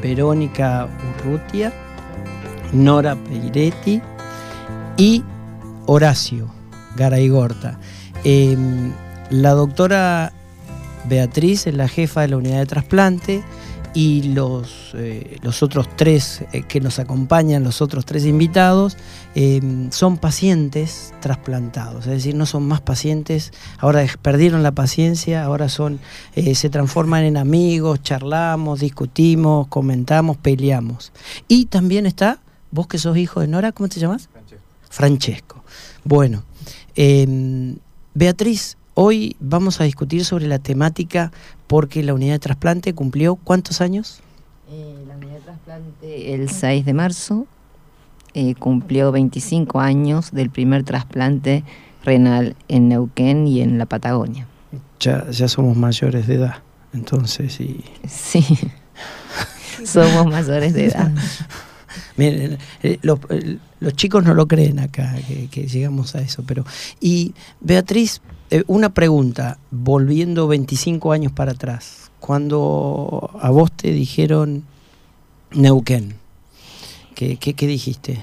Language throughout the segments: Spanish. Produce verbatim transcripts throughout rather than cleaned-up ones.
Verónica Urrutia, Nora Peiretti y Horacio Garaigorta. Eh, la doctora Beatriz es la jefa de la unidad de trasplante y los, eh, los otros tres eh, que nos acompañan, los otros tres invitados, eh, son pacientes trasplantados, es decir, no son más pacientes, ahora perdieron la paciencia, ahora son, eh, se transforman en amigos, charlamos, discutimos, comentamos, peleamos. Y también está, vos que sos hijo de Nora, ¿cómo te llamas? Francesco. Francesco. Bueno, eh, Beatriz, hoy vamos a discutir sobre la temática porque la unidad de trasplante cumplió ¿cuántos años? Eh, la unidad de trasplante el seis de marzo eh, cumplió veinticinco años del primer trasplante renal en Neuquén y en la Patagonia. Ya, ya somos mayores de edad, entonces y... Sí, somos mayores de edad. Miren, eh, los, eh, los chicos no lo creen acá, que, que llegamos a eso, pero... Y Beatriz, eh, una pregunta, volviendo veinticinco años para atrás, cuando a vos te dijeron Neuquén, ¿qué, qué, qué dijiste?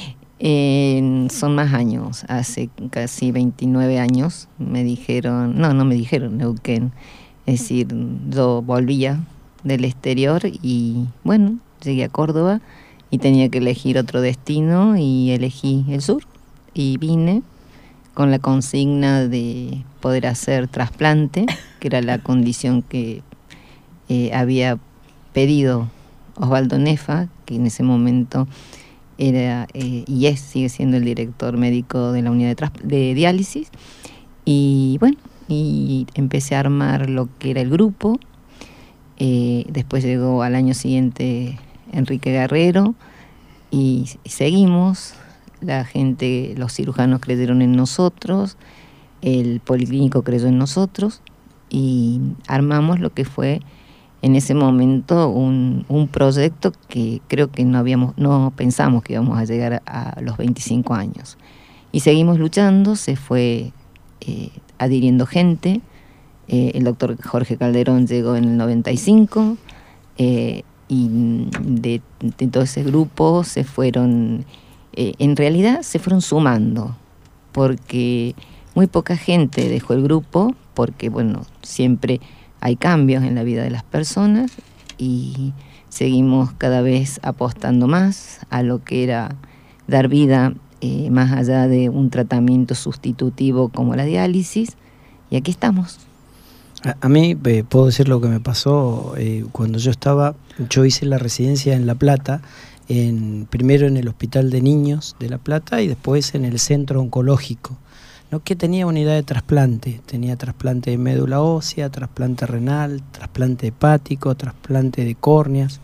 Eh, son más años, hace casi veintinueve años me dijeron, no, no me dijeron Neuquén, es decir, yo volvía del exterior y bueno, llegué a Córdoba y tenía que elegir otro destino y elegí el sur y vine con la consigna de poder hacer trasplante, que era la condición que eh, había pedido Osvaldo Nefa, que en ese momento era eh, y es, sigue siendo el director médico de la unidad de, de diálisis. Y bueno, y empecé a armar lo que era el grupo. Eh, después llegó al año siguiente Enrique Guerrero y, y seguimos. La gente, los cirujanos creyeron en nosotros, el policlínico creyó en nosotros y armamos lo que fue en ese momento un, un proyecto que creo que no habíamos, no pensamos que íbamos a llegar a, a los veinticinco años. Y seguimos luchando, se fue eh, adhiriendo gente. Eh, el doctor Jorge Calderón llegó en el noventa y cinco eh, y de, de todo ese grupo se fueron, eh, en realidad se fueron sumando, porque muy poca gente dejó el grupo, porque bueno, siempre hay cambios en la vida de las personas y seguimos cada vez apostando más a lo que era dar vida eh, más allá de un tratamiento sustitutivo como la diálisis, y aquí estamos. A, a mí, eh, puedo decir lo que me pasó eh, cuando yo estaba, yo hice la residencia en La Plata, en, primero en el Hospital de Niños de La Plata y después en el Centro Oncológico, ¿no? Que tenía unidad de trasplante, tenía trasplante de médula ósea, trasplante renal, trasplante hepático, trasplante de córneas.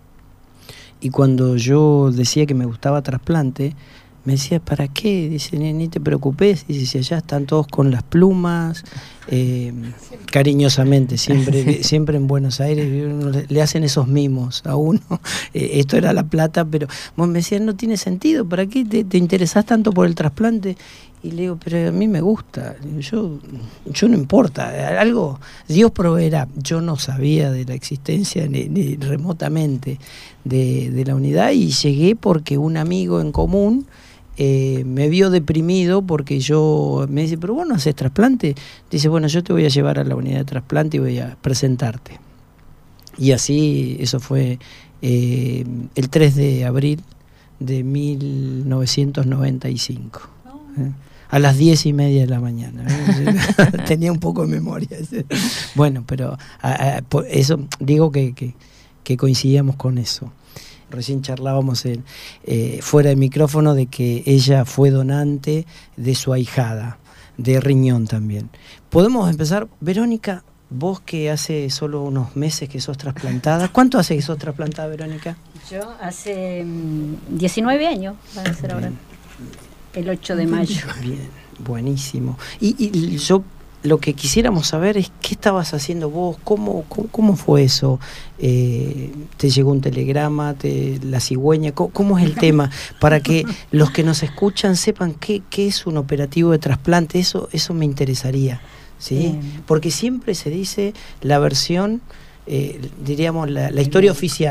Y cuando yo decía que me gustaba trasplante, me decía, ¿para qué? Dice, ni, ni te preocupes, dice, si allá están todos con las plumas, eh, cariñosamente, siempre, siempre en Buenos Aires le, le hacen esos mimos a uno, eh, esto era La Plata, pero vos me decías, no tiene sentido, ¿para qué te, te interesás tanto por el trasplante? Y le digo, pero a mí me gusta, yo, yo no importa, algo, Dios proveerá. Yo no sabía de la existencia ni, ni remotamente de, de la unidad y llegué porque un amigo en común eh, me vio deprimido porque yo, me dice, pero vos no haces trasplante. Dice, bueno, yo te voy a llevar a la unidad de trasplante y voy a presentarte. Y así, eso fue eh, el tres de abril de mil novecientos noventa y cinco. ¿eh? A las diez y media de la mañana. ¿eh? Tenía un poco de memoria. Bueno, pero a, a, por eso digo que, que, que coincidíamos con eso. Recién charlábamos en, eh, fuera de micrófono de que ella fue donante de su ahijada, de riñón también. ¿Podemos empezar? Verónica, vos que hace solo unos meses que sos trasplantada. ¿Cuánto hace que sos trasplantada, Verónica? Yo hace um, diecinueve años, va a ser ahora. El ocho de mayo. Bien, buenísimo. Y, y yo lo que quisiéramos saber es qué estabas haciendo vos, cómo, cómo, cómo fue eso. Eh, ¿Te llegó un telegrama, te, la cigüeña? ¿Cómo, cómo es el tema? Para que los que nos escuchan sepan qué, qué es un operativo de trasplante. Eso, eso me interesaría, ¿sí? Porque siempre se dice la versión, eh, diríamos, la, la historia oficial.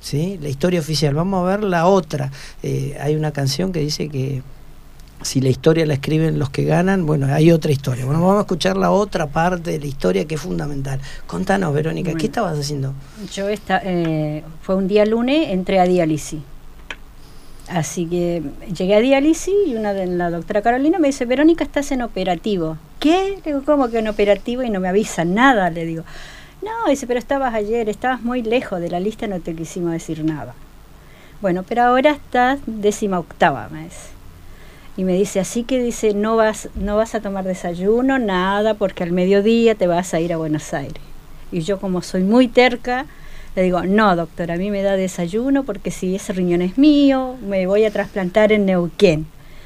¿sí? La historia oficial. Vamos a ver la otra. Eh, hay una canción que dice que si la historia la escriben los que ganan, bueno, hay otra historia. Bueno, vamos a escuchar la otra parte de la historia que es fundamental. Contanos, Verónica, bueno, ¿qué estabas haciendo? Yo esta, eh, fue un día lunes, entré a diálisis. Así que llegué a diálisis y una de la doctora Carolina me dice, Verónica, estás en operativo. ¿Qué? Le digo, ¿cómo que en operativo? Y no me avisan nada, le digo. No, dice, pero estabas ayer, estabas muy lejos de la lista, no te quisimos decir nada. Bueno, pero ahora estás décima octava, me dice. Y me dice, así que dice, no vas, no vas a tomar desayuno, nada, porque al mediodía te vas a ir a Buenos Aires. Y yo, como soy muy terca, le digo, no, doctora, a mí me da desayuno porque si ese riñón es mío, me voy a trasplantar en Neuquén.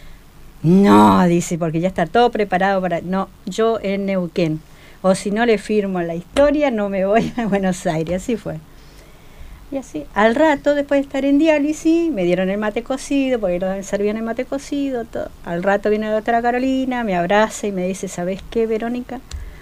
No, dice, porque ya está todo preparado para... No, yo en Neuquén. O si no le firmo la historia, no me voy a Buenos Aires. Así fue. Y así, al rato, después de estar en diálisis, me dieron el mate cocido, porque nos servían el mate cocido, todo. Al rato viene la doctora Carolina, me abraza y me dice, ¿sabes qué, Verónica?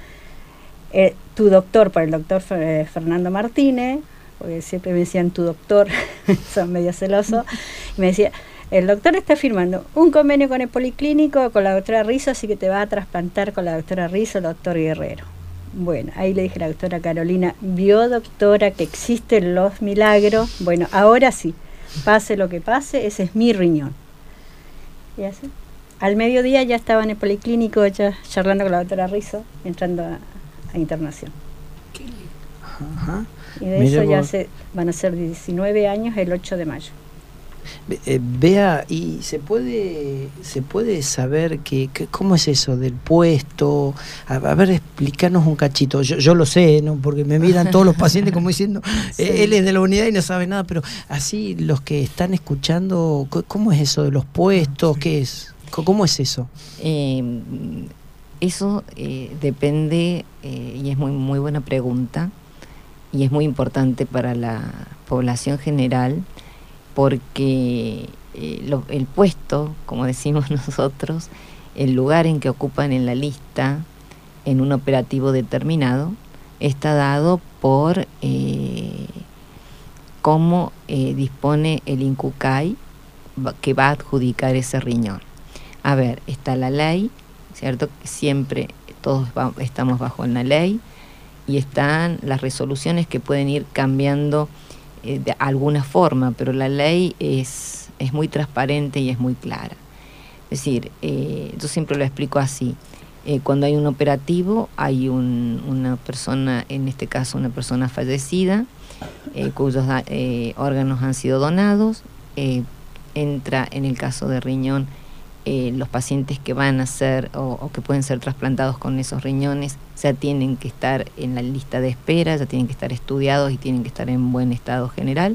Eh, tu doctor, por el doctor eh, Fernando Martínez, porque siempre me decían tu doctor, son medio celosos, y me decía, el doctor está firmando un convenio con el Policlínico, con la doctora Rizzo, así que te va a trasplantar con la doctora Rizzo, el doctor Guerrero. Bueno, ahí le dije a la doctora Carolina, vio, doctora, que existen los milagros. Bueno, ahora sí, pase lo que pase, ese es mi riñón. Y así, al mediodía ya estaba en el Policlínico, ya charlando con la doctora Rizzo, entrando a, a internación. Ajá. Y de Mire eso vos. ya se, van a ser diecinueve años el ocho de mayo. Eh, Bea, ¿y se puede se puede saber que, que cómo es eso del puesto? A, a ver, explícanos un cachito. Yo, yo lo sé, ¿no? Porque me miran todos los pacientes como diciendo, sí. eh, él es de la unidad y no sabe nada, pero así los que están escuchando, ¿cómo es eso de los puestos? Sí. ¿Qué es? ¿Cómo es eso? Eh, eso eh, depende, eh, y es muy, muy buena pregunta, y es muy importante para la población general, porque eh, lo, el puesto, como decimos nosotros, el lugar en que ocupan en la lista en un operativo determinado, está dado por eh, cómo eh, dispone el INCUCAI que va a adjudicar ese riñón. A ver, está la ley, ¿cierto? Siempre todos va, estamos bajo una ley, y están las resoluciones que pueden ir cambiando eh, de alguna forma, pero la ley es, es muy transparente y es muy clara. Es decir, eh, yo siempre lo explico así. Eh, cuando hay un operativo, hay un, una persona, en este caso una persona fallecida, eh, cuyos eh, órganos han sido donados, eh, entra en el caso de riñón, eh, los pacientes que van a ser o, o que pueden ser trasplantados con esos riñones ya tienen que estar en la lista de espera, ya tienen que estar estudiados y tienen que estar en buen estado general.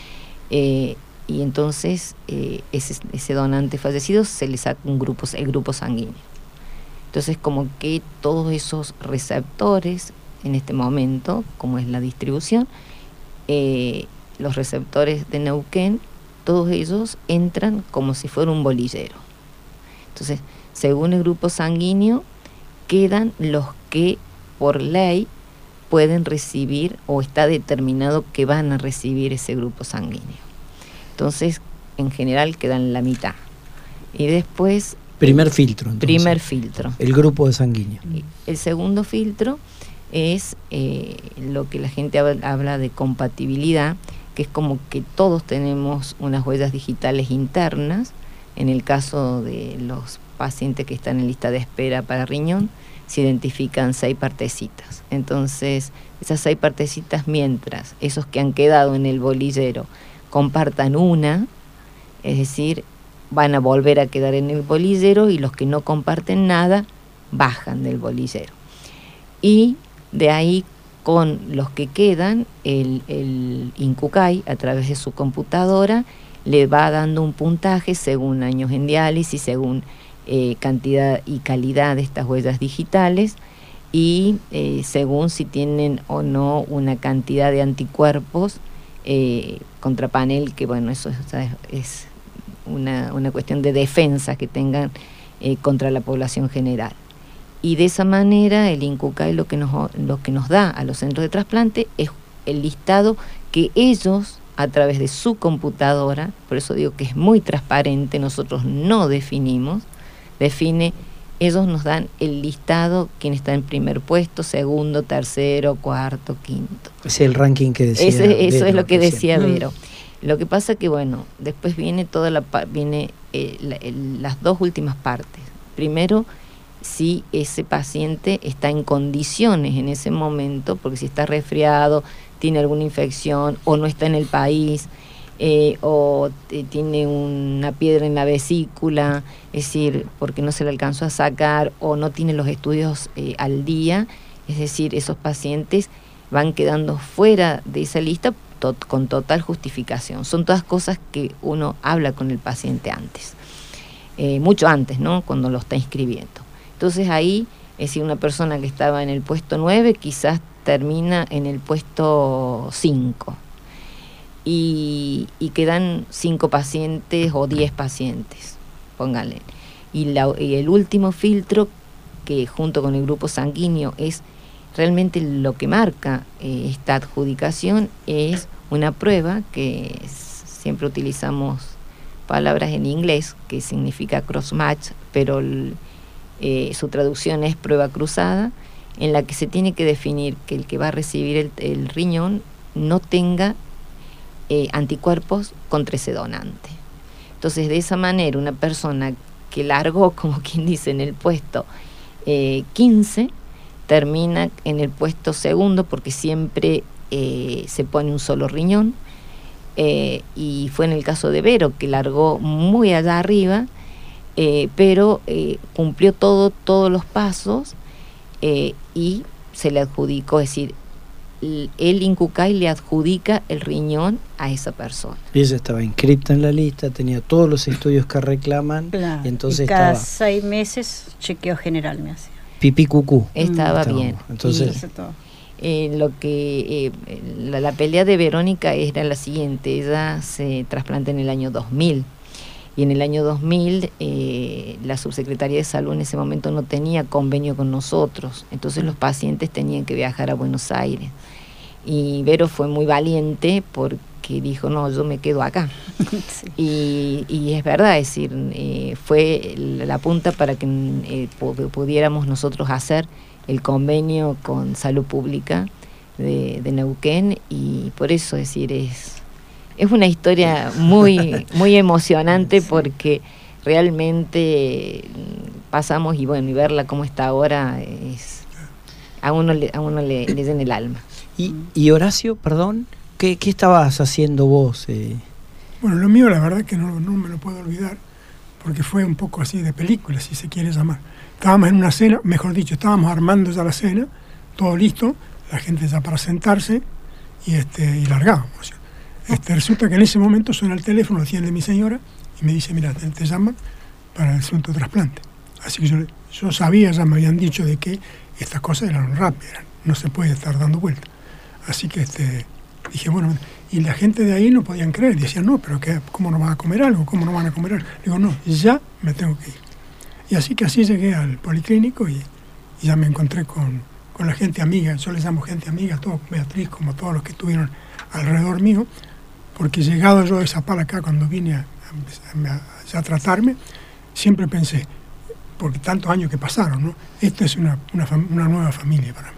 Eh, y entonces eh, ese, ese donante fallecido se le saca un grupo, el grupo sanguíneo. Entonces, como que todos esos receptores en este momento, como es la distribución, eh, los receptores de Neuquén, todos ellos entran como si fuera un bolillero. Entonces, según el grupo sanguíneo, quedan los que por ley pueden recibir, o está determinado que van a recibir ese grupo sanguíneo. Entonces, en general quedan la mitad. Y después... Primer filtro. Entonces, primer filtro. El grupo de sanguíneo. El segundo filtro es eh, lo que la gente habla de compatibilidad, que es como que todos tenemos unas huellas digitales internas. En el caso de los pacientes que están en lista de espera para riñón, se identifican seis partecitas. Entonces, esas seis partecitas, mientras esos que han quedado en el bolillero compartan una, es decir, van a volver a quedar en el bolillero, y los que no comparten nada bajan del bolillero. Y de ahí, con los que quedan, el, el INCUCAI, a través de su computadora, le va dando un puntaje según años en diálisis, según eh, cantidad y calidad de estas huellas digitales, y eh, según si tienen o no una cantidad de anticuerpos eh, contra panel, que bueno, eso es, es una, una cuestión de defensa que tengan eh, contra la población general. Y de esa manera el INCUCAI lo que nos, lo que nos da a los centros de trasplante es el listado que ellos a través de su computadora, por eso digo que es muy transparente, nosotros no definimos, define, ellos nos dan el listado, quién está en primer puesto, segundo, tercero, cuarto, quinto. Ese es el ranking que decía Ese, Eso Vero, es lo que recién. decía Vero. Mm. Lo que pasa que, bueno, después viene toda la viene eh, la, el, las dos últimas partes. Primero, si ese paciente está en condiciones en ese momento, porque si está resfriado, tiene alguna infección o no está en el país, eh, o eh, tiene una piedra en la vesícula, es decir, porque no se le alcanzó a sacar o no tiene los estudios eh, al día, es decir, esos pacientes van quedando fuera de esa lista to- con total justificación. Son todas cosas que uno habla con el paciente antes, eh, mucho antes, ¿no? Cuando lo está inscribiendo. Entonces ahí, es decir, una persona que estaba en el puesto nueve quizás termina en el puesto cinco y, y quedan cinco pacientes o diez pacientes, póngale. Y, la, y el último filtro, que junto con el grupo sanguíneo es realmente lo que marca eh, esta adjudicación, es una prueba que es, siempre utilizamos palabras en inglés, que significa cross-match, pero el, eh, su traducción es prueba cruzada, en la que se tiene que definir que el que va a recibir el, el riñón no tenga eh, anticuerpos contra ese donante. Entonces, de esa manera, una persona que largó, como quien dice, en el puesto eh, quince, termina en el puesto segundo, porque siempre eh, se pone un solo riñón, eh, y fue en el caso de Vero, que largó muy allá arriba, eh, pero eh, cumplió todo, todos los pasos, eh, y se le adjudicó, es decir, el INCUCAI le adjudica el riñón a esa persona. Y ella estaba inscripta en la lista, tenía todos los estudios que reclaman, claro, y entonces y cada estaba seis meses chequeo general me hacía. pipí cucú. Estaba Estaba, bien. entonces- Y, eh, lo que eh, la, la pelea de Verónica era la siguiente: ella se trasplanta en el año dos mil, y en el año dos mil eh, la subsecretaría de salud en ese momento no tenía convenio con nosotros, entonces los pacientes tenían que viajar a Buenos Aires, y Vero fue muy valiente porque dijo, no, yo me quedo acá. Sí. y, y es verdad, es decir, eh, fue la punta para que eh, pudiéramos nosotros hacer el convenio con Salud Pública de, de Neuquén, y por eso, es decir, es es una historia muy muy emocionante, porque realmente pasamos, y bueno, y verla como está ahora, es a uno le, a uno le, le llena el alma. Y, y Horacio, perdón, ¿qué, qué estabas haciendo vos? Eh? Bueno, lo mío la verdad que no, no me lo puedo olvidar, porque fue un poco así de película, si se quiere llamar. Estábamos en una cena, mejor dicho, estábamos armando ya la cena, todo listo, la gente ya para sentarse, y este y largábamos. Este, resulta que en ese momento suena el teléfono, lo atiende mi señora, y me dice, mira, te, te llaman para el asunto de trasplante. Así que yo, yo sabía, ya me habían dicho de que estas cosas eran rápidas, no se puede estar dando vuelta. Así que este, dije, bueno, y la gente de ahí no podían creer, decían, no, pero ¿qué, ¿cómo no van a comer algo? ¿Cómo no van a comer algo? Digo, no, ya me tengo que ir. Y así que así llegué al policlínico, y, y ya me encontré con, con la gente amiga, yo les llamo gente amiga, todo, Beatriz, como todos los que estuvieron alrededor mío, porque llegado yo de Zapal acá, cuando vine a, a, a, a tratarme, siempre pensé, porque tantos años que pasaron, ¿no? Esto es una, una, una nueva familia para mí.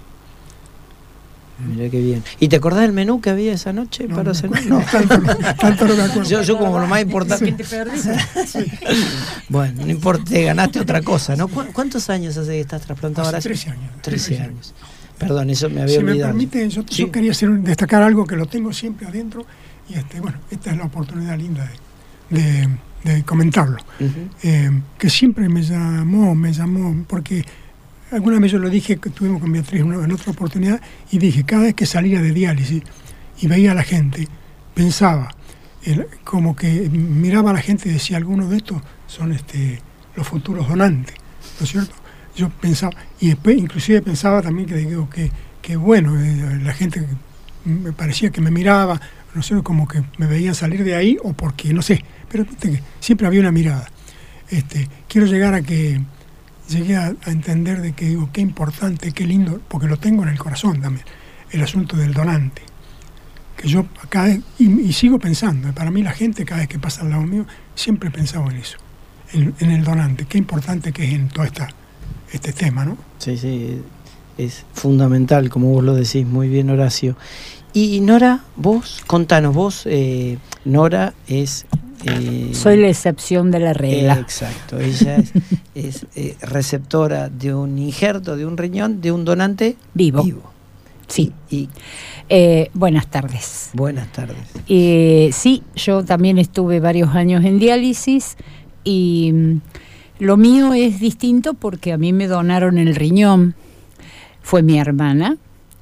Mirá qué bien. ¿Y te acordás del menú que había esa noche No, para no, cenar? no, tanto, tanto no me acuerdo. Yo, yo como lo más importante. ¿Qué te perdiste? Sí. Bueno, no importa, te ganaste otra cosa, ¿no? ¿Cu- ¿Cuántos años hace que estás trasplantado ahora? Hace trece años. trece años. Perdón, eso me había Si olvidado. me permite, yo, Sí. yo quería hacer, destacar algo que lo tengo siempre adentro, y este, bueno, esta es la oportunidad linda de, de, de comentarlo. Uh-huh. Eh, que siempre me llamó, me llamó, porque alguna vez yo lo dije, que estuvimos con Beatriz en, en otra oportunidad, y dije, cada vez que salía de diálisis y veía a la gente, pensaba, el, como que miraba a la gente y decía, algunos de estos son este, los futuros donantes, ¿no es cierto? Yo pensaba, y después inclusive pensaba también que digo que, que bueno, eh, la gente me parecía que me miraba, no sé, como que me veían salir de ahí, o porque, no sé, pero que siempre había una mirada. Este, quiero llegar a que llegué a, a entender de que digo, qué importante, qué lindo, porque lo tengo en el corazón también, el asunto del donante. que yo cada vez, y, y sigo pensando, para mí la gente cada vez que pasa al lado mío, siempre he pensado en eso, en, en el donante, qué importante que es en todo esta, este tema, ¿no? Sí, sí, es fundamental, como vos lo decís muy bien, Horacio. Y Nora, vos, contanos, vos, eh, Nora es... Eh, Soy la excepción de la regla. Eh, exacto, ella es, es eh, receptora de un injerto, de un riñón, de un donante vivo. vivo. Sí. Y, eh, buenas tardes. Buenas tardes. Eh, sí, yo también estuve varios años en diálisis y mm, lo mío es distinto porque a mí me donaron el riñón, fue mi hermana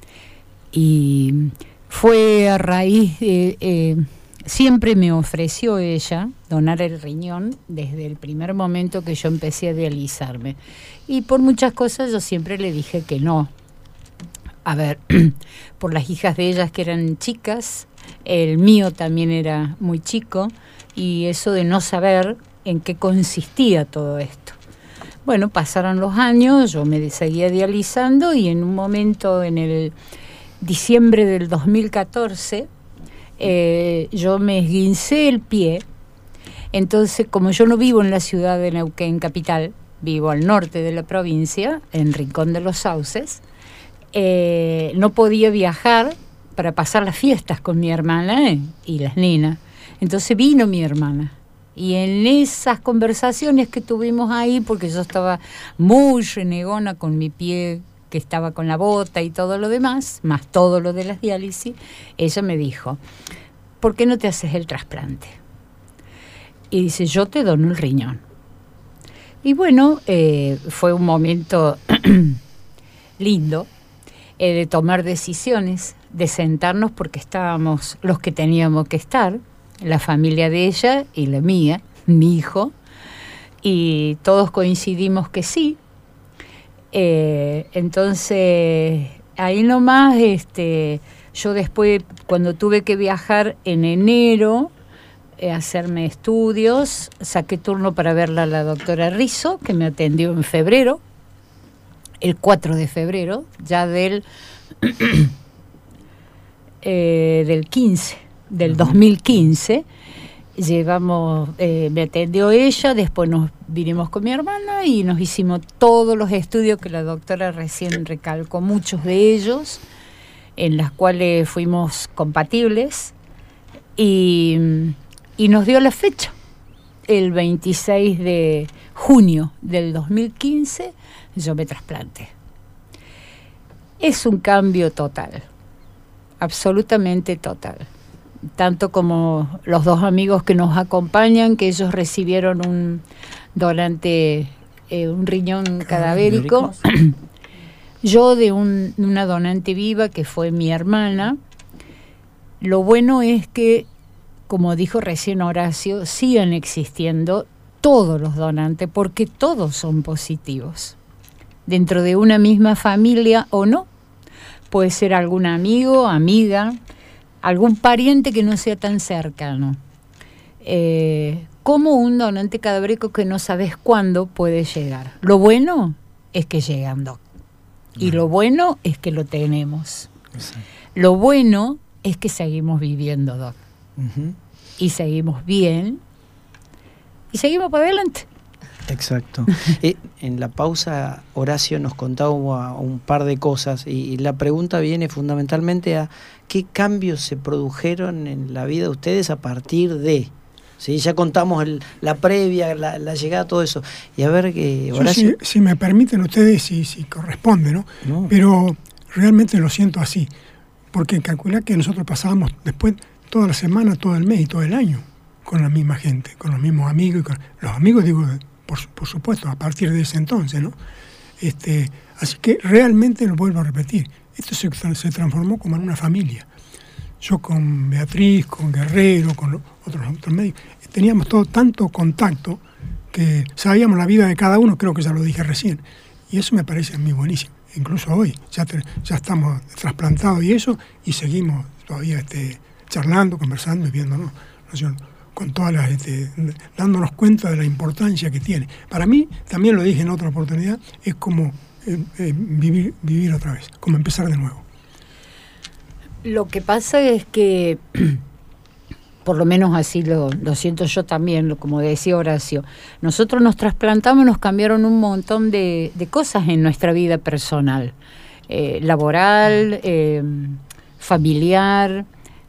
y fue a raíz de... Eh, siempre me ofreció ella donar el riñón desde el primer momento que yo empecé a dializarme. Y por muchas cosas yo siempre le dije que no. A ver, por las hijas de ellas que eran chicas, el mío también era muy chico, y eso de no saber en qué consistía todo esto. Bueno, pasaron los años, yo me seguía dializando y en un momento, en el diciembre del dos mil catorce, Eh, yo me esguincé el pie. Entonces, como yo no vivo en la ciudad de Neuquén capital, vivo al norte de la provincia, en Rincón de los Sauces, eh, no podía viajar para pasar las fiestas con mi hermana eh, y las nenas. Entonces vino mi hermana. Y en esas conversaciones que tuvimos ahí, porque yo estaba muy renegona con mi pie, que estaba con la bota y todo lo demás, más todo lo de las diálisis, ella me dijo, ¿por qué no te haces el trasplante? Y dice, yo te dono el riñón. Y bueno, eh, fue un momento lindo eh, de tomar decisiones, de sentarnos porque estábamos los que teníamos que estar, la familia de ella y la mía, mi hijo, y todos coincidimos que sí. Eh, entonces, ahí nomás, este, yo después, cuando tuve que viajar en enero, eh, hacerme estudios, saqué turno para verla a la doctora Rizzo, que me atendió en febrero, el cuatro de febrero, ya del, eh, del quince, del dos mil quince. Llevamos, eh, me atendió ella, después nos vinimos con mi hermana y nos hicimos todos los estudios que la doctora recién recalcó, muchos de ellos, en las cuales fuimos compatibles, y, y nos dio la fecha, el veintiséis de junio del dos mil quince, yo me trasplanté. Es un cambio total, absolutamente total. Tanto como los dos amigos que nos acompañan, que ellos recibieron un donante, eh, un riñón cadavérico, yo de un, una donante viva que fue mi hermana. Lo bueno es que, como dijo recién Horacio, sigan existiendo todos los donantes, porque todos son positivos, dentro de una misma familia o no. Puede ser algún amigo, amiga, algún pariente que no sea tan cercano. Eh, como un donante cadavérico que no sabes cuándo puede llegar. Lo bueno es que llegan, Doc. Y lo bueno es que lo tenemos. Sí. Lo bueno es que seguimos viviendo, Doc. Uh-huh. Y seguimos bien. Y seguimos para adelante. Exacto. eh, en la pausa, Horacio nos contaba un par de cosas y, y la pregunta viene fundamentalmente a qué cambios se produjeron en la vida de ustedes a partir de... ¿Sí? Ya contamos el, la previa, la, la llegada, todo eso. Y a ver que Horacio... Si, si me permiten ustedes, si, si corresponde, ¿no? ¿no? Pero realmente lo siento así. Porque calculá que nosotros pasábamos después toda la semana, todo el mes y todo el año con la misma gente, con los mismos amigos. Y con, los amigos, digo... Por, por supuesto, a partir de ese entonces, ¿no? Este, así que realmente lo vuelvo a repetir, esto se, se transformó como en una familia. Yo con Beatriz, con Guerrero, con los otros, otros médicos, teníamos todo tanto contacto que sabíamos la vida de cada uno, creo que ya lo dije recién, y eso me parece a mí buenísimo. Incluso hoy ya, te, ya estamos trasplantados y eso, y seguimos todavía este, charlando, conversando y viéndonos, ¿no es cierto? Con todas las, este, dándonos cuenta de la importancia que tiene. Para mí, también lo dije en otra oportunidad, es como eh, eh, vivir, vivir otra vez, como empezar de nuevo. Lo que pasa es que, por lo menos así lo, lo siento yo también, lo, como decía Horacio, nosotros nos trasplantamos, nos cambiaron un montón de, de cosas en nuestra vida personal, eh, laboral, eh, familiar.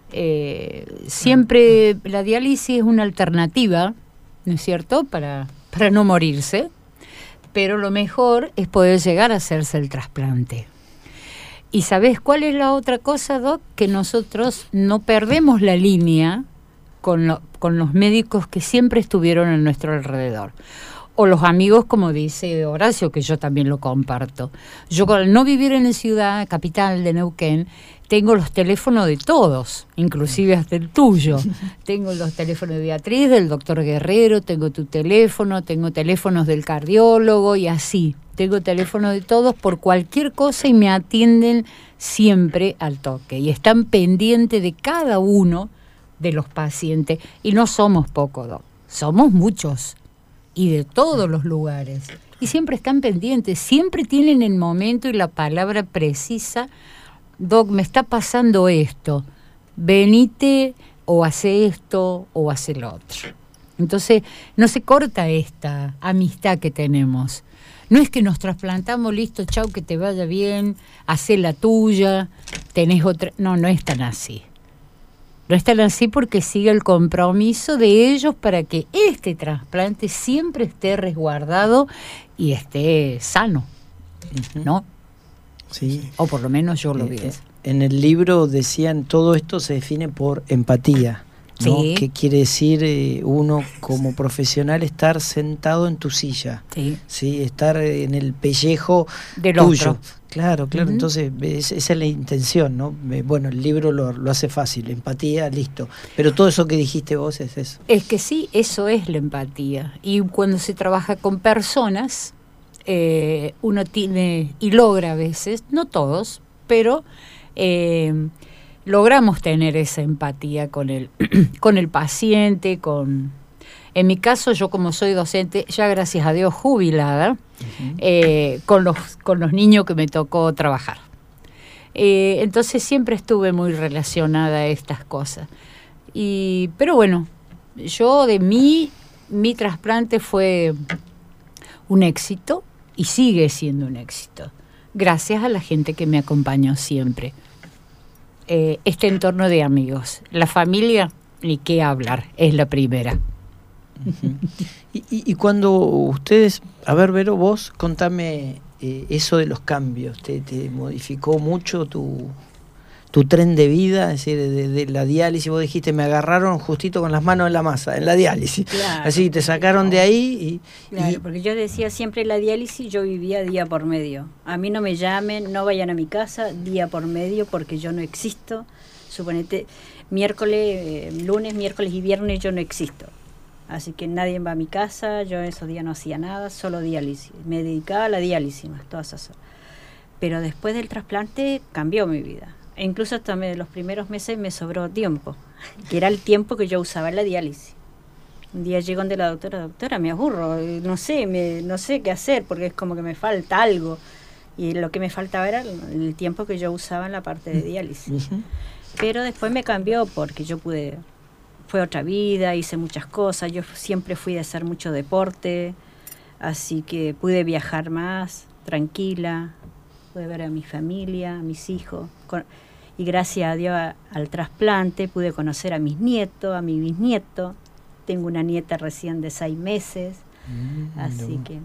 Eh, siempre la diálisis es una alternativa, ¿no es cierto?, para, para no morirse, pero lo mejor es poder llegar a hacerse el trasplante. ¿Y sabés cuál es la otra cosa, Doc? Que nosotros no perdemos la línea con, lo, con los médicos que siempre estuvieron a nuestro alrededor. O los amigos, como dice Horacio, que yo también lo comparto. Yo, al no vivir en la ciudad capital de Neuquén, tengo los teléfonos de todos, inclusive hasta el tuyo. Tengo los teléfonos de Beatriz, del doctor Guerrero, tengo tu teléfono, tengo teléfonos del cardiólogo y así. Tengo teléfono de todos por cualquier cosa y me atienden siempre al toque. Y están pendientes de cada uno de los pacientes. Y no somos pocos, Doc, somos muchos. Y de todos los lugares. Y siempre están pendientes, siempre tienen el momento y la palabra precisa. Doc, me está pasando esto, venite o hace esto o hace lo otro. Entonces, no se corta esta amistad que tenemos. No es que nos trasplantamos, listo, chau, que te vaya bien, hacé la tuya, tenés otra... No, no es tan así. No es tan así porque sigue el compromiso de ellos para que este trasplante siempre esté resguardado y esté sano, ¿no? Sí. O por lo menos yo lo eh, veo. En el libro decían, todo esto se define por empatía, ¿no? Sí. Que quiere decir eh, uno como profesional estar sentado en tu silla, Sí. ¿sí? Estar en el pellejo Del tuyo. otro. Claro, claro, Uh-huh. entonces es, esa es la intención, ¿no? Eh, Bueno, el libro lo, lo hace fácil, empatía, listo. Pero todo eso que dijiste vos es eso. Es que sí, eso es la empatía. Y cuando se trabaja con personas, eh, uno tiene y logra a veces, no todos, pero eh, logramos tener esa empatía con el, con el paciente, con... En mi caso, yo como soy docente, ya gracias a Dios jubilada, uh-huh. eh, con, los, con los niños que me tocó trabajar. Eh, entonces siempre estuve muy relacionada a estas cosas. Y, pero bueno, yo de mí, mi trasplante fue un éxito y sigue siendo un éxito, gracias a la gente que me acompañó siempre. Eh, este entorno de amigos, la familia, ni qué hablar, es la primera. Uh-huh. y, y, y cuando ustedes, a ver, Vero, vos contame eh, eso de los cambios, ¿te, te modificó mucho tu, tu tren de vida? Es decir, de, de la diálisis, vos dijiste, me agarraron justito con las manos en la masa, en la diálisis, claro, así te sacaron de ahí y, claro, y... porque yo decía siempre la diálisis, yo vivía día por medio. A mí no me llamen, no vayan a mi casa día por medio porque yo no existo. Suponete, miércoles, eh, lunes, miércoles y viernes yo no existo. Así que nadie va a mi casa, yo esos días no hacía nada, solo diálisis. Me dedicaba a la diálisis más, todas esas horas. Pero después del trasplante cambió mi vida. E incluso hasta me, los primeros meses me sobró tiempo, que era el tiempo que yo usaba en la diálisis. Un día llego donde la doctora, doctora, me aburro, no sé, me, no sé qué hacer, porque es como que me falta algo. Y lo que me faltaba era el, el tiempo que yo usaba en la parte de diálisis. Uh-huh. Pero después me cambió porque yo pude... Fue otra vida, hice muchas cosas, yo siempre fui de hacer mucho deporte, así que pude viajar más, tranquila, pude ver a mi familia, a mis hijos, con, y gracias a Dios a, al trasplante pude conocer a mis nietos, a mi bisnieto, tengo una nieta recién de seis meses, mm, así no. que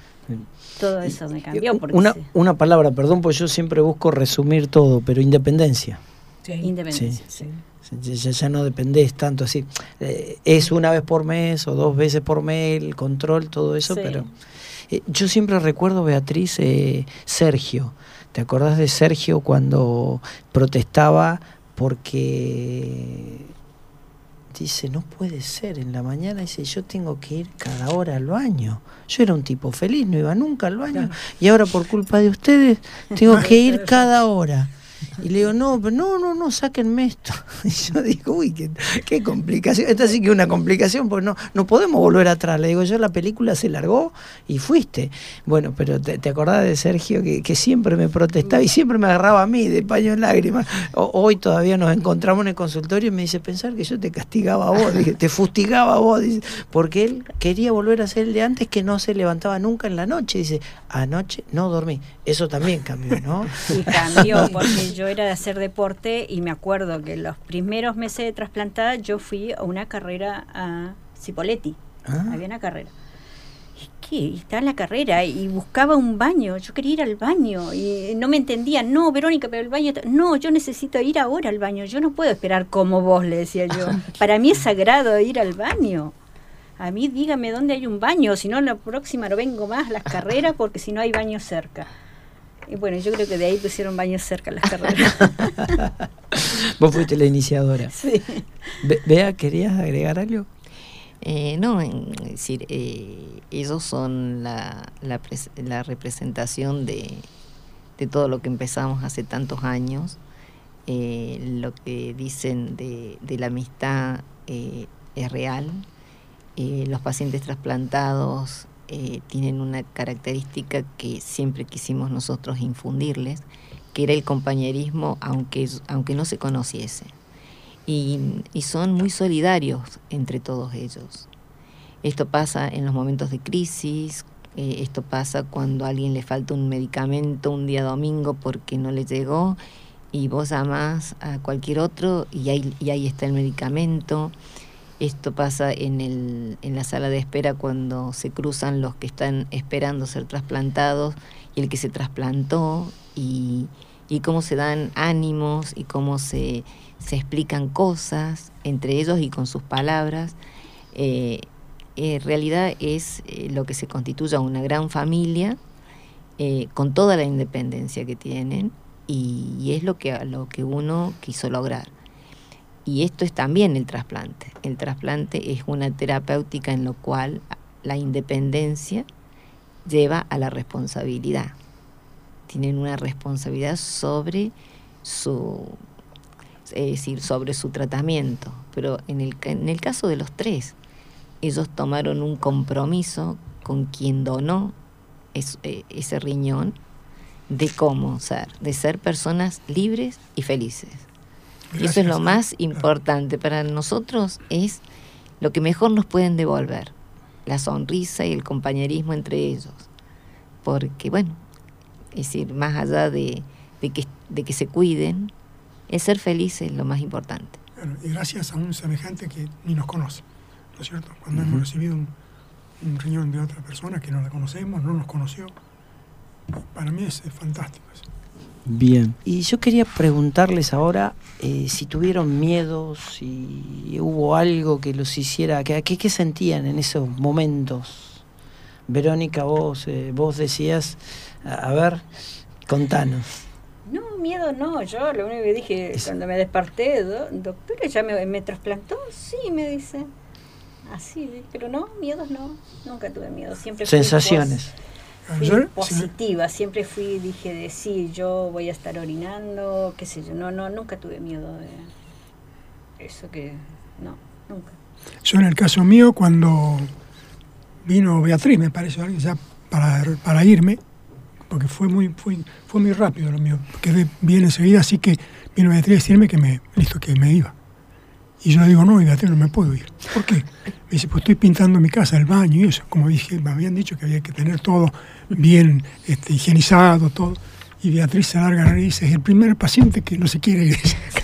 todo eso me cambió. Porque una, se... una palabra, perdón, pues yo siempre busco resumir todo, pero independencia. Sí. Independencia, sí. sí. Ya, ya no dependés tanto así. Eh, es una vez por mes o dos veces por mes el control, todo eso, sí. Pero eh, yo siempre recuerdo, Beatriz, eh, Sergio. ¿Te acordás de Sergio cuando protestaba porque dice, no puede ser, en la mañana dice, yo tengo que ir cada hora al baño? Yo era un tipo feliz, no iba nunca al baño, claro. Y ahora por culpa de ustedes tengo que ir cada hora. Y le digo, no, pero no, no, no, sáquenme esto. Y yo digo, uy, qué, qué complicación. Esta sí que es una complicación, porque no, no podemos volver atrás. Le digo, yo la película se largó y fuiste. Bueno, pero te, te acordás de Sergio que, que siempre me protestaba y siempre me agarraba a mí de paño en lágrimas. O, hoy todavía nos encontramos en el consultorio y me dice, pensar que yo te castigaba a vos, dije, te fustigaba a vos, dice, porque él quería volver a ser el de antes, que no se levantaba nunca en la noche. Dice, anoche no dormí. Eso también cambió, ¿no? Y cambió, porque yo era de hacer deporte y me acuerdo que los primeros meses de trasplantada yo fui a una carrera a Cipolletti. Ah. Había una carrera. ¿Y qué? Y estaba en la carrera y buscaba un baño. Yo quería ir al baño y no me entendían. No, Verónica, pero el baño... No, yo necesito ir ahora al baño. Yo no puedo esperar como vos, le decía yo. Para mí es sagrado ir al baño. A mí dígame dónde hay un baño, si no la próxima no vengo más a las carreras porque si no hay baño cerca. Y bueno, yo creo que de ahí pusieron baños cerca las carreras. Vos fuiste la iniciadora. Sí. Be- Bea, ¿querías agregar algo? Eh, no, es decir, eh, ellos son la, la, pres- la representación de, de todo lo que empezamos hace tantos años. Eh, lo que dicen de, de la amistad eh, es real. Eh, los pacientes trasplantados eh, tienen una característica que siempre quisimos nosotros infundirles, que era el compañerismo aunque, aunque no se conociese. Y, y son muy solidarios entre todos ellos. Esto pasa en los momentos de crisis, eh, esto pasa cuando a alguien le falta un medicamento un día domingo porque no le llegó y vos llamás a cualquier otro y ahí, y ahí está el medicamento. Esto pasa en, el, en la sala de espera cuando se cruzan los que están esperando ser trasplantados y el que se trasplantó y, y cómo se dan ánimos y cómo se, se explican cosas entre ellos y con sus palabras. Eh, en realidad es eh, lo que se constituye una gran familia eh, con toda la independencia que tienen y, y es lo que, lo que uno quiso lograr. Y esto es también el trasplante. El trasplante es una terapéutica en lo cual la independencia lleva a la responsabilidad. Tienen una responsabilidad sobre su, es decir, sobre su tratamiento. Pero en el, en el caso de los tres, ellos tomaron un compromiso con quien donó es, eh, ese riñón de cómo ser, de ser personas libres y felices. Gracias. Y eso es lo más importante para nosotros, es lo que mejor nos pueden devolver, la sonrisa y el compañerismo entre ellos. Porque, bueno, es decir, más allá de, de, que, de que se cuiden, el ser feliz es lo más importante. Bueno, y gracias a un semejante que ni nos conoce, ¿no es cierto? Cuando uh-huh. hemos recibido un, un riñón de otra persona que no la conocemos, no nos conoció, para mí es, es fantástico eso. Bien, y yo quería preguntarles ahora eh, si tuvieron miedo, si hubo algo que los hiciera, que, que, ¿qué sentían en esos momentos? Verónica, vos, eh, vos decías, a, a ver, contanos. No, miedo no, yo lo único que dije es... cuando me desperté, do, doctora, ¿ya me, me trasplantó? Sí, me dice, así, pero no, miedos no, nunca tuve miedo, siempre fui sensaciones. Fui yo, positiva, sí. Siempre fui, dije de sí, yo voy a estar orinando, qué sé yo, no, no, nunca tuve miedo de eso que, no, nunca. Yo en el caso mío, cuando vino Beatriz, me parece, ya para, para irme, porque fue muy, fue, fue muy rápido lo mío, quedé bien enseguida, así que vino Beatriz a decirme que me, listo, que me iba. Y yo le digo, no, y Beatriz, no me puedo ir. ¿Por qué? Me dice, pues estoy pintando mi casa, el baño y eso. Como dije, me habían dicho que había que tener todo bien este, higienizado, todo. Y Beatriz se larga y dice, es el primer paciente que no se quiere ir.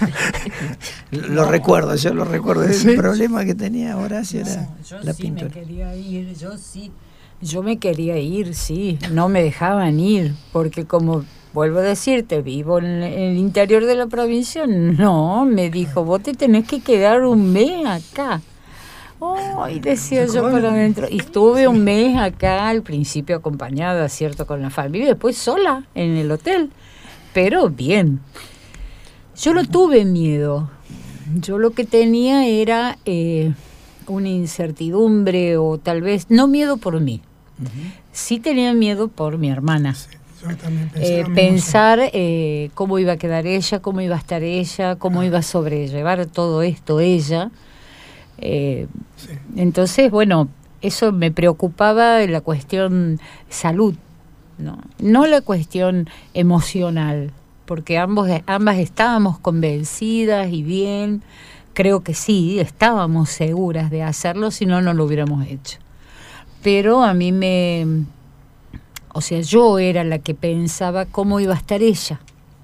lo, lo recuerdo, yo lo recuerdo. ¿Sí? El problema que tenía Horacio era no, yo la sí pintura. Me quería ir, yo sí. Yo me quería ir, sí. No me dejaban ir, porque como... Vuelvo a decirte, vivo en el interior de la provincia. No, me dijo, vos te tenés que quedar un mes acá. Oh, y decía yo para adentro. Y estuve un mes acá, al principio acompañada, ¿cierto?, con la familia, y después sola en el hotel. Pero bien. Yo no tuve miedo. Yo lo que tenía era eh, una incertidumbre o tal vez, no miedo por mí. Uh-huh. Sí tenía miedo por mi hermana. Sí. Yo también pensaba Eh, lo mismo, pensar eh, cómo iba a quedar ella, cómo iba a estar ella, cómo Ah. iba a sobrellevar todo esto ella. Eh, sí. entonces, bueno, eso me preocupaba en la cuestión salud, ¿no? No la cuestión emocional, porque ambos, ambas estábamos convencidas y bien, creo que sí, estábamos seguras de hacerlo, si no, no lo hubiéramos hecho. Pero a mí me... O sea, yo era la que pensaba cómo iba a estar ella.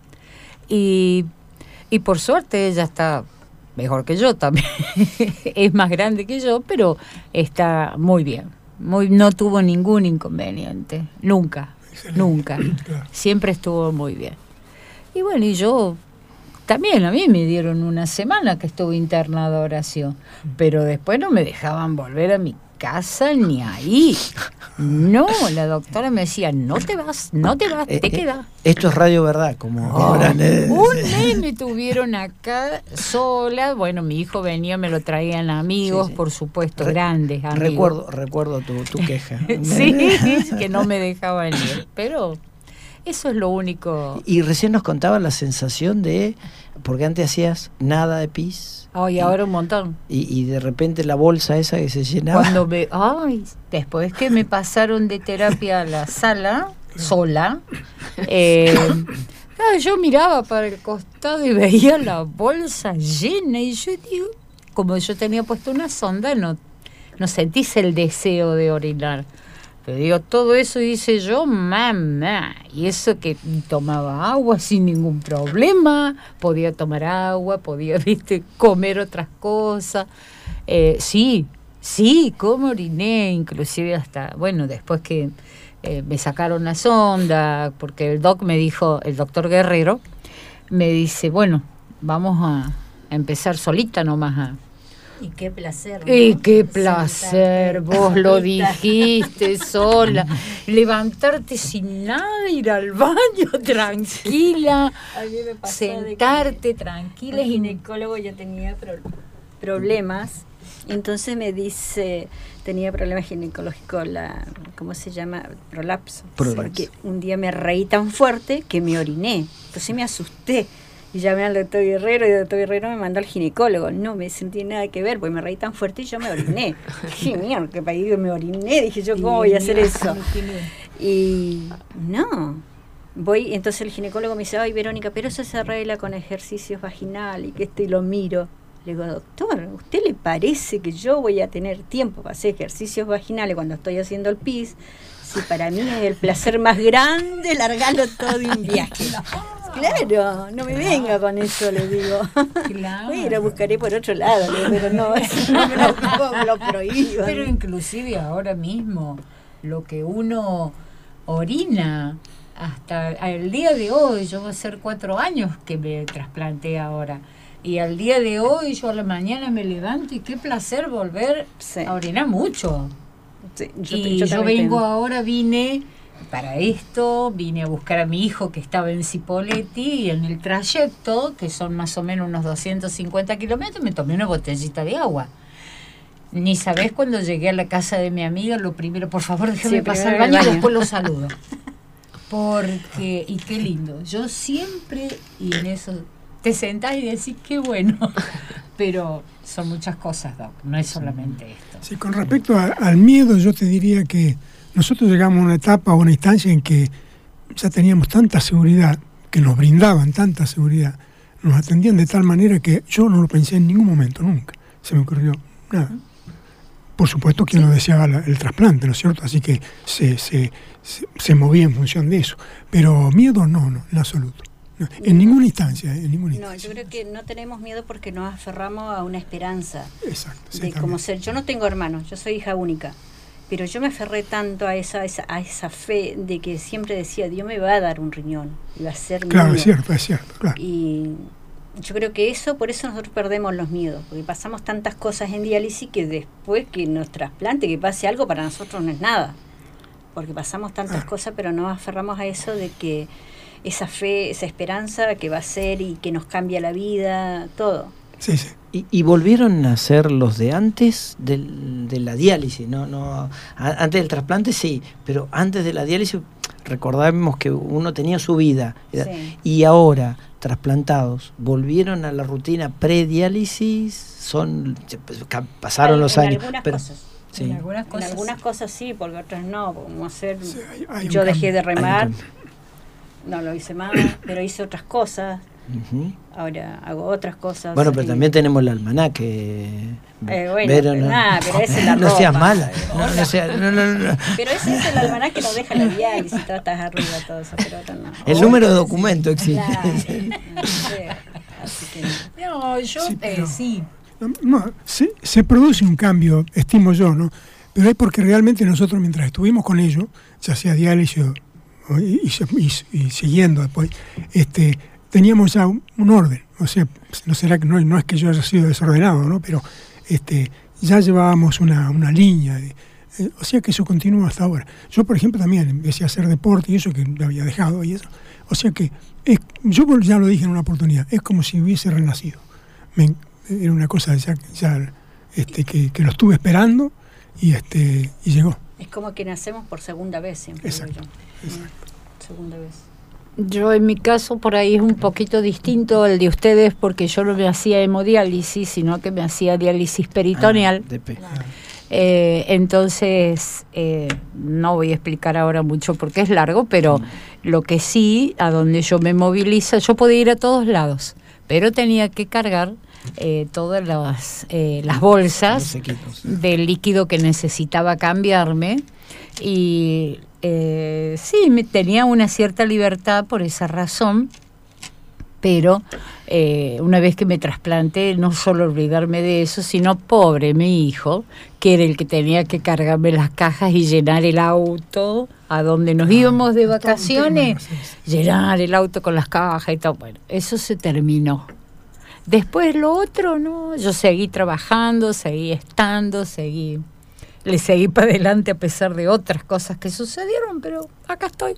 Y, y por suerte ella está mejor que yo también. Es más grande que yo, pero está muy bien. Muy, no tuvo ningún inconveniente. Nunca, Excelente. nunca. Claro. Siempre estuvo muy bien. Y bueno, y yo también, a mí me dieron una semana que estuve internada, Horacio. Pero después no me dejaban volver a mi casa ni ahí. No, la doctora me decía, no te vas, no te vas, Eh, te eh, quedas. Esto es Radio Verdad, como Oh, ahora, ¿eh? un mes me tuvieron acá sola. Bueno, mi hijo venía, me lo traían amigos, Sí, sí. por supuesto, Re- grandes amigos. Recuerdo, recuerdo tu, tu queja. Sí, que no me dejaban ir. Pero eso es lo único. Y recién nos contaba la sensación de, porque antes hacías nada de pis. Ay, y, ahora un montón. y, y de repente la bolsa esa que se llenaba. Cuando me, ay, después que me pasaron de terapia a la sala, sola, eh, claro, yo miraba para el costado y veía la bolsa llena y yo digo, como yo tenía puesto una sonda, no, no sentís el deseo de orinar. Pero digo, todo eso hice yo, mamá, y eso que tomaba agua sin ningún problema, podía tomar agua, podía, viste, comer otras cosas. Eh, sí, sí, como oriné, inclusive hasta, bueno, después que eh, me sacaron la sonda, porque el doc me dijo, el doctor Guerrero, me dice, bueno, vamos a, a empezar solita nomás a... Y qué placer. ¿no? Y qué placer, Sentarte vos lo solita. dijiste sola, levantarte sin nada, ir al baño tranquila, A mí me pasó de que sentarte tranquila el y ginecólogo ya tenía pro- problemas, entonces me dice, tenía problemas ginecológicos, la, ¿cómo se llama? Prolapso. Prolapso. Porque un día me reí tan fuerte que me oriné, entonces me asusté. Y llamé al doctor Guerrero y el doctor Guerrero me mandó al ginecólogo. No me sentí nada que ver, porque me reí tan fuerte y yo me oriné. Dije, mierda, que para que me oriné. Dije yo, ¿cómo voy a hacer eso? Y no. Voy, entonces el ginecólogo me dice, ay, Verónica, pero eso se arregla con ejercicios vaginales y que esto, y lo miro. Le digo, doctor, ¿a usted le parece que yo voy a tener tiempo para hacer ejercicios vaginales cuando estoy haciendo el pis? Si para mí es el placer más grande largarlo todo de un viaje. Claro, no me venga con eso, le digo. Claro. Bueno, buscaré por otro lado, le digo, pero no, eso no me lo, me lo prohíbo. Pero inclusive ahora mismo, lo que uno orina, hasta el día de hoy, yo voy a hacer cuatro años que me trasplanté ahora, y al día de hoy yo a la mañana me levanto y qué placer volver Sí. a orinar mucho. Sí, yo, Y yo yo, también vengo tengo. ahora, vine para esto, vine a buscar a mi hijo que estaba en Cipolletti y en el trayecto, que son más o menos unos doscientos cincuenta kilómetros, me tomé una botellita de agua. Ni sabés, cuando llegué a la casa de mi amiga, lo primero, por favor, déjame Sí, pasar al primero baño al y baño. después lo saludo. Porque, y qué lindo, yo siempre, y en eso te sentás y decís qué bueno, pero son muchas cosas, Doc, no es solamente esto. Sí, con respecto a- al miedo, yo te diría que nosotros llegamos a una etapa, a una instancia en que ya teníamos tanta seguridad, que nos brindaban tanta seguridad, nos atendían de tal manera que yo no lo pensé en ningún momento, nunca. Se me ocurrió nada. Por supuesto que uno deseaba la- el trasplante, ¿no es cierto? Así que se, se, se, se movía en función de eso. Pero miedo no, no, en absoluto. No, en ninguna instancia, en ninguna No, instancia. yo creo que no tenemos miedo porque nos aferramos a una esperanza Exacto. sí, de también. como ser. Yo no tengo hermanos, yo soy hija única, pero yo me aferré tanto a esa, a esa, a esa fe de que siempre decía, Dios me va a dar un riñón, y va a ser Claro, mío. es cierto, es cierto, claro. Y yo creo que eso, por eso nosotros perdemos los miedos, porque pasamos tantas cosas en diálisis que después que nos trasplante, que pase algo, para nosotros no es nada. Porque pasamos tantas Ah. cosas, pero nos aferramos a eso de que esa fe, esa esperanza que va a ser y que nos cambia la vida, todo. Sí, sí. ¿Y, y volvieron a ser los de antes del, de la diálisis? No, no, a- antes del trasplante sí, pero antes de la diálisis, recordamos que uno tenía su vida, Sí. y ahora, trasplantados, volvieron a la rutina prediálisis, son, pasaron En- los en años. algunas pero, cosas. sí. En algunas En cosas. algunas cosas sí, porque otras no. Como hacer, Sí, hay- hay un yo dejé cambio. de Hay un remar, cambio. no lo hice más, pero hice otras cosas. Ujú. Ahora hago otras cosas. Bueno, pero y- también tenemos el almanaque. Eh, bueno, Vero, pero no, nada, pero esa es la no seas ropa. mala. No, no seas- no, no, no. Pero ese es el almanaque que nos deja la diálisis, todas estás arriba, todo eso, pero otras no. El número de documento existe. Claro, sí, así que no. No, yo Sí, eh, pero- sí. No, se, se produce un cambio, estimo yo, ¿no? Pero es porque realmente nosotros, mientras estuvimos con ellos, ya sea diálisis o- o- y, y- y- y siguiendo después, este, teníamos ya un, un orden. O sea, no será que no, no es que yo haya sido desordenado, ¿no? Pero este, ya llevábamos una, una línea. de- eh, o sea que eso continúa hasta ahora. Yo, por ejemplo, también empecé a hacer deporte y eso que lo había dejado y eso. O sea que es, yo ya lo dije en una oportunidad, es como si hubiese renacido. Me, era una cosa ya, ya este, que, que lo estuve esperando y este y llegó. Es como que nacemos por segunda vez siempre, digo Exacto, yo. Mm, Segunda vez. Yo en mi caso por ahí es un poquito distinto al de ustedes porque yo no me hacía hemodiálisis, sino que me hacía diálisis peritoneal. Ah, D P. Eh, entonces, eh, no voy a explicar ahora mucho porque es largo, pero lo que sí, a donde yo me movilizo, yo podía ir a todos lados, pero tenía que cargar eh, todas las, eh, las bolsas Los equipos. del líquido que necesitaba cambiarme y eh, sí, me, tenía una cierta libertad por esa razón, pero eh, una vez que me trasplanté, no solo olvidarme de eso, sino pobre mi hijo, que era el que tenía que cargarme las cajas y llenar el auto a donde nos íbamos de todo un tema, vacaciones, sí, sí. llenar el auto con las cajas y todo. Bueno, eso se terminó. Después lo otro, no, yo seguí trabajando, seguí estando, seguí, le seguí para adelante a pesar de otras cosas que sucedieron, pero acá estoy.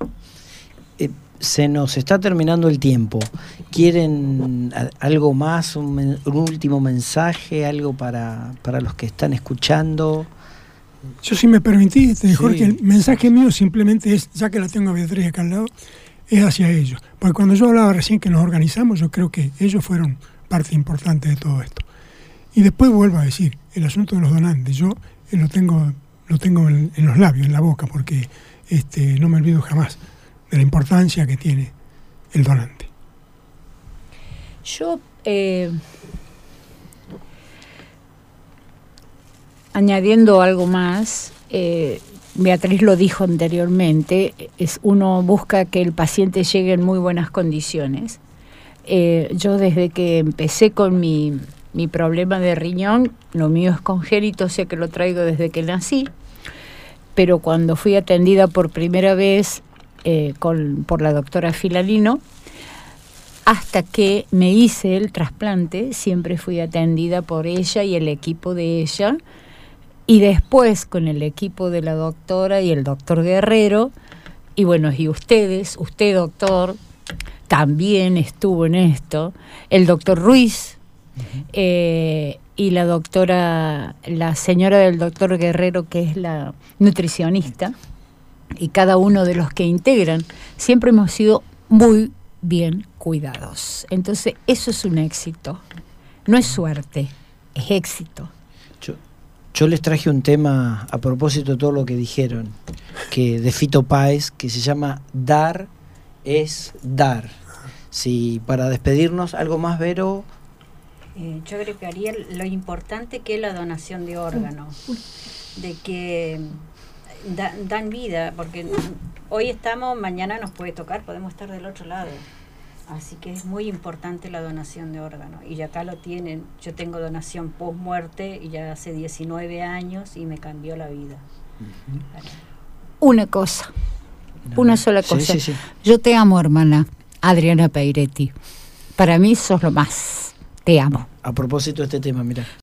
Eh, se nos está terminando el tiempo. ¿Quieren a- algo más, un, men- un último mensaje, algo para, para los que están escuchando? Yo, si me permitís, Sí. Jorge, el mensaje mío simplemente es, ya que la tengo a Beatriz acá al lado, es hacia ellos. Porque cuando yo hablaba recién que nos organizamos, yo creo que ellos fueron parte importante de todo esto. Y después vuelvo a decir, el asunto de los donantes, yo eh, lo tengo, lo tengo en, en los labios, en la boca, porque este, no me olvido jamás de la importancia que tiene el donante. Yo, eh, añadiendo algo más, eh, Beatriz lo dijo anteriormente, es uno busca que el paciente llegue en muy buenas condiciones. Eh, yo desde que empecé con mi, mi problema de riñón, lo mío es congénito, o sea que lo traigo desde que nací, pero cuando fui atendida por primera vez eh, con, por la doctora Filalino, hasta que me hice el trasplante, siempre fui atendida por ella y el equipo de ella, y después con el equipo de la doctora y el doctor Guerrero, y bueno, y ustedes, usted doctor, también estuvo en esto, el doctor Ruiz, uh-huh. eh, y la doctora, la señora del doctor Guerrero, que es la nutricionista, y cada uno de los que integran, siempre hemos sido muy bien cuidados. Entonces, eso es un éxito. No es suerte, es éxito. Yo, yo les traje un tema a propósito de todo lo que dijeron, que de Fito Páez, que se llama Dar es Dar. Si para despedirnos, ¿algo más, Vero? Eh, yo agregaría lo importante que es la donación de órganos, de que da, dan vida, porque hoy estamos, mañana nos puede tocar, podemos estar del otro lado. Así que es muy importante la donación de órganos. Y acá lo tienen. Yo tengo donación post-muerte y ya hace diecinueve años y me cambió la vida. Uh-huh. Una cosa, no, una sola cosa. Sí, sí, sí. Yo te amo, hermana Adriana Peiretti. Para mí sos lo más. Te amo. A propósito de este tema, mira.